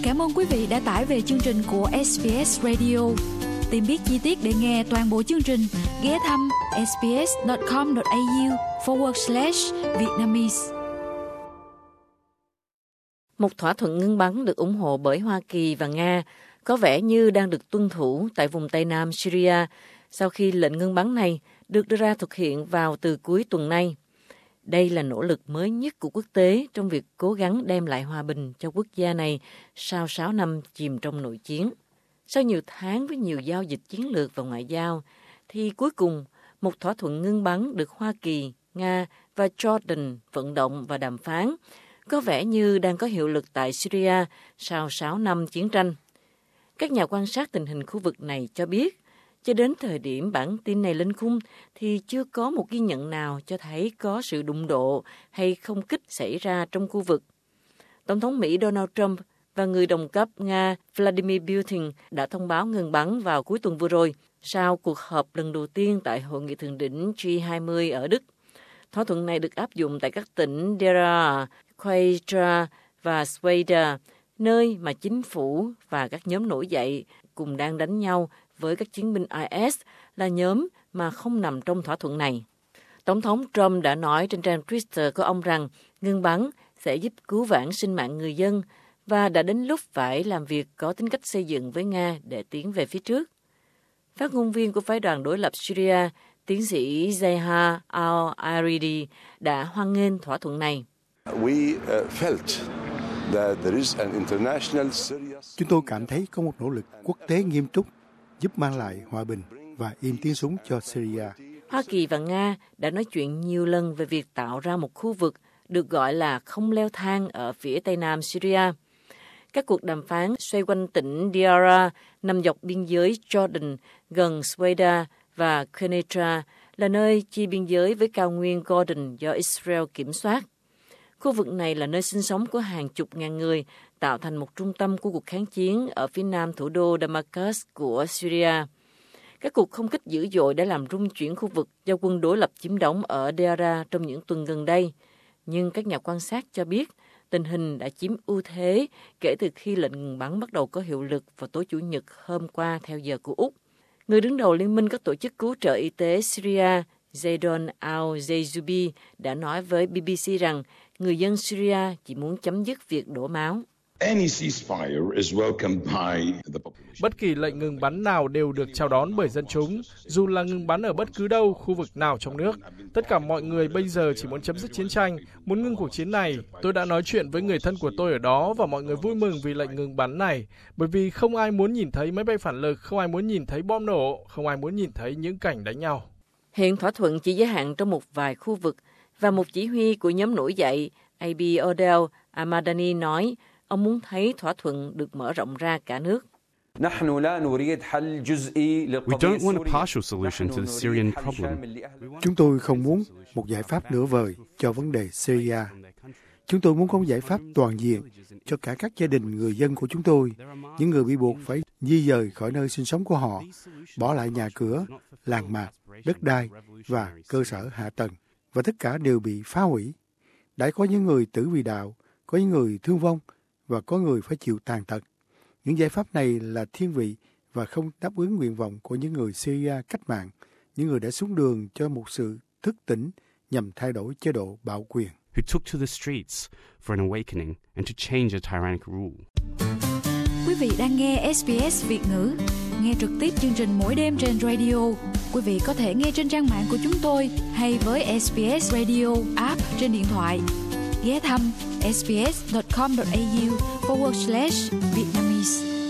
Cảm ơn quý vị đã tải về chương trình của SBS Radio. Tìm biết chi tiết để nghe toàn bộ chương trình, ghé thăm sbs.com.au/Vietnamese. Một thỏa thuận ngưng bắn được ủng hộ bởi Hoa Kỳ và Nga có vẻ như đang được tuân thủ tại vùng Tây Nam Syria sau khi lệnh ngưng bắn này được đưa ra thực hiện vào từ cuối tuần này. Đây là nỗ lực mới nhất của quốc tế trong việc cố gắng đem lại hòa bình cho quốc gia này sau 6 năm chìm trong nội chiến. Sau nhiều tháng với nhiều giao dịch chiến lược và ngoại giao, thì cuối cùng một thỏa thuận ngưng bắn được Hoa Kỳ, Nga và Jordan vận động và đàm phán có vẻ như đang có hiệu lực tại Syria sau 6 năm chiến tranh. Các nhà quan sát tình hình khu vực này cho biết, cho đến thời điểm bản tin này lên khung thì chưa có một ghi nhận nào cho thấy có sự đụng độ hay không kích xảy ra trong khu vực. Tổng thống Mỹ Donald Trump và người đồng cấp Nga Vladimir Putin đã thông báo ngừng bắn vào cuối tuần vừa rồi sau cuộc họp lần đầu tiên tại Hội nghị thượng đỉnh G20 ở Đức. Thỏa thuận này được áp dụng tại các tỉnh Deira, Quetta và Sweden, nơi mà chính phủ và các nhóm nổi dậy cùng đang đánh nhau với các chiến binh IS là nhóm mà không nằm trong thỏa thuận này. Tổng thống Trump đã nói trên trang Twitter của ông rằng ngưng bắn sẽ giúp cứu vãn sinh mạng người dân và đã đến lúc phải làm việc có tính cách xây dựng với Nga để tiến về phía trước. Phát ngôn viên của phái đoàn đối lập Syria, tiến sĩ Zaha al-Aridi đã hoan nghênh thỏa thuận này. Chúng tôi cảm thấy có một nỗ lực quốc tế nghiêm túc giúp mang lại hòa bình và im tiếng súng cho Syria. Hoa Kỳ và Nga đã nói chuyện nhiều lần về việc tạo ra một khu vực được gọi là không leo thang ở phía tây nam Syria. Các cuộc đàm phán xoay quanh tỉnh Deira nằm dọc biên giới Jordan gần Sweden và Quetta là nơi chia biên giới với cao nguyên Golan do Israel kiểm soát. Khu vực này là nơi sinh sống của hàng chục ngàn người, tạo thành một trung tâm của cuộc kháng chiến ở phía nam thủ đô Damascus của Syria. Các cuộc không kích dữ dội đã làm rung chuyển khu vực do quân đối lập chiếm đóng ở Deira trong những tuần gần đây. Nhưng các nhà quan sát cho biết tình hình đã chiếm ưu thế kể từ khi lệnh ngừng bắn bắt đầu có hiệu lực vào tối Chủ nhật hôm qua theo giờ của Úc. Người đứng đầu Liên minh các tổ chức cứu trợ y tế Syria, Zaydon al-Zayzubi, đã nói với BBC rằng người dân Syria chỉ muốn chấm dứt việc đổ máu. Bất kỳ lệnh ngừng bắn nào đều được chào đón bởi dân chúng, dù là ngừng bắn ở bất cứ đâu, khu vực nào trong nước. Tất cả mọi người bây giờ chỉ muốn chấm dứt chiến tranh, muốn ngưng cuộc chiến này. Tôi đã nói chuyện với người thân của tôi ở đó và mọi người vui mừng vì lệnh ngừng bắn này, bởi vì không ai muốn nhìn thấy máy bay phản lực, không ai muốn nhìn thấy bom nổ, không ai muốn nhìn thấy những cảnh đánh nhau. Hiện thỏa thuận chỉ giới hạn trong một vài khu vực, và một chỉ huy của nhóm nổi dậy, Abi Odell Amadani nói, ông muốn thấy thỏa thuận được mở rộng ra cả nước. We don't want a partial solution to the Syrian problem. Chúng tôi không muốn một giải pháp nửa vời cho vấn đề Syria. Chúng tôi muốn có một giải pháp toàn diện cho cả các gia đình người dân của chúng tôi, những người bị buộc phải di dời khỏi nơi sinh sống của họ, bỏ lại nhà cửa, làng mạc, đất đai và cơ sở hạ tầng, và tất cả đều bị phá hủy. Đã có những người tử vì đạo, có những người thương vong và có người phải chịu tàn tật. Những giải pháp này là thiên vị và không đáp ứng nguyện vọng của những người Syria cách mạng, những người đã xuống đường cho một sự thức tỉnh nhằm thay đổi chế độ bạo quyền. Who took to the streets for an awakening and to change a tyrannic rule. Quý vị đang nghe SBS Việt ngữ. Nghe trực tiếp chương trình mỗi đêm trên radio. Quý vị có thể nghe trên trang mạng của chúng tôi hay với SBS Radio app trên điện thoại. Ghé thăm sbs.com.au/Vietnamese.